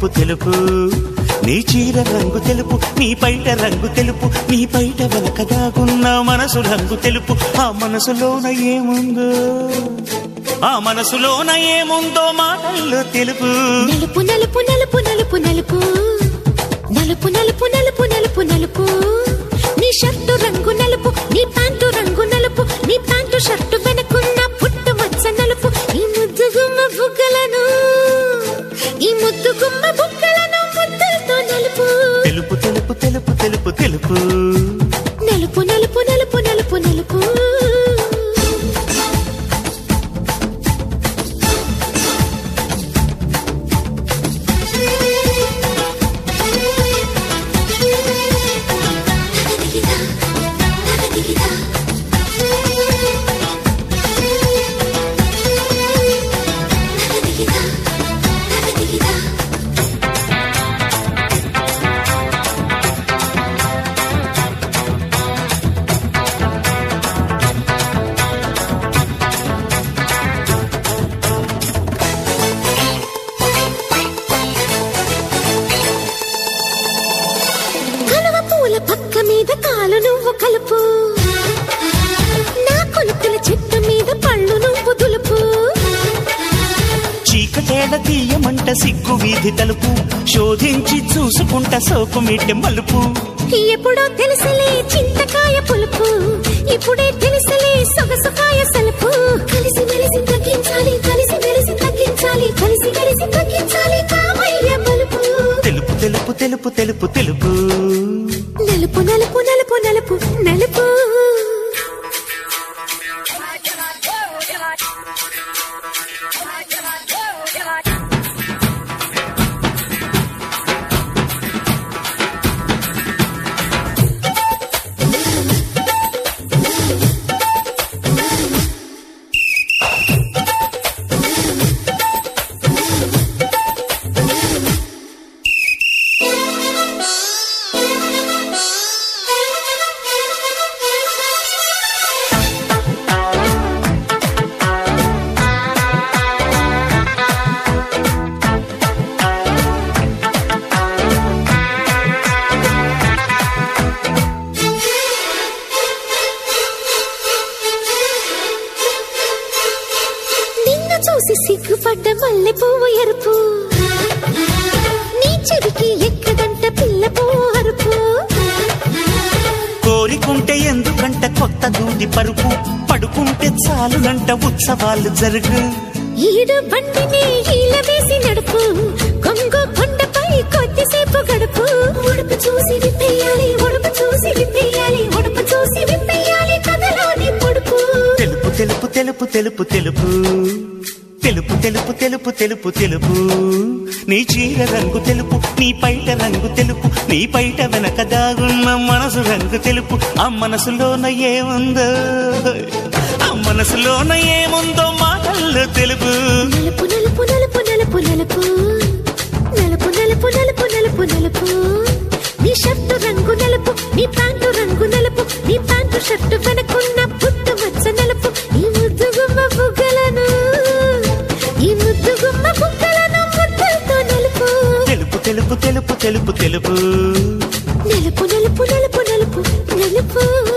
తెలుపు తెలుపు నీ చీర రంగు తెలుపు నీ పైట రంగు తెలుపు నీ పైట వెనక దాగున్న మనసు రంగు తెలుపు ఆ మనసులోన ఏముందో ఆ మనసులోన ఏముందో మాటల్లో తెలుపు నలుపు నలుపు నలుపు నలుపు నలుపు నలుపు నలుపు నలుపు నలుపు నలుపు నీ షర్టు రంగు నలుపు నీ ప్యాంటు రంగు నలుపు నీ ప్యాంటు షర్టు వెనకున్న పుట్టు మచ్చ నలుపు ఈ ముద్దుగుమ్మ బుగ్గలను ఈ ముద్దుగుమ్మ బుగ్గలను ముద్దులతో నలుపు తెలుపు తెలుపు తెలుపు తెలుపు తెలుపు నలుపు నలుపు నలుపు నలుపు నలుపు పక్క మీద కాలు నువ్వు కలుపు నా కొలుకుల చెట్టు మీద పళ్ళు నువ్వు దులుపు చీకటేడ తీయమంట సిగ్గు వీధి తలుపు శోధించి చూసుకుంట సోకు మీటె మలుపు ఎప్పుడో తెలుసలే చింతకాయ పులుపు ఇప్పుడే తెలుసలే సొగసుకాయ సలుపు కలిసి మెలిసి తగ్గించాలి కలిసి మెలిసి తగ్గించాలి కలిసి మెలిసి తగ్గించాలి కామయ్య బలుపు తెలుపు తెలుపు తెలుపు తెలుపు తెలుపు నలుపు నలుపు నలుపు నలుపు నలుపు చూసి సిగ్గుపడ్డ మల్లె పువ్వు ఎరుపు నీ చెవికి ఎక్కదంట పిల్ల పువ్వు అరుపు కోరికుంటే ఎందుకంట కొత్త దూది పరుపు పడుకుంటే చాలునంట ఉత్సవాలు జరుగు ఈడు బండిని ఈల వేసి నడుపు కొంగు కొండపై కొద్దిసేపు గడుపు ఉడుపు చూసి విప్పేయాలి ఉడుపు చూసి విప్పేయాలి ఉడుపు చూసి విప్పేయాలి కథలోని పొడుపు తెలుపు తెలుపు తెలుపు తెలుపు తెలుపు తెలుపు తెలుపు తెలుపు తెలుపు తెలుపు నీ చీర రంగు తెలుపు నీ పైట రంగు తెలుపు నీ పైట వెనక దాగున్న మనసు రంగు తెలుపు ఆ మనసులోన ఏముందో ఆ మనసులోన ఏముందో మాటల్లో తెలుపు నలుపు నలుపు నలుపు నలుపు నలుపు నలుపు నలుపు నలుపు నలుపు నలుపు నీ షర్టు రంగు నలుపు నీ ప్యాంటు రంగు నలుపు నీ ప్యాంటు షర్టు వెనకున్న పుట్టు మచ్చ నలుపు ఈ ముద్దుగుమ్మ బుగ్గలను ఈ ముద్దుగుమ్మ బుగ్గలను ముద్దులతో నలుపు తెలుపు తెలుపు తెలుపు తెలుపు తెలుపు నలుపు నలుపు నలుపు నలుపు నలుపు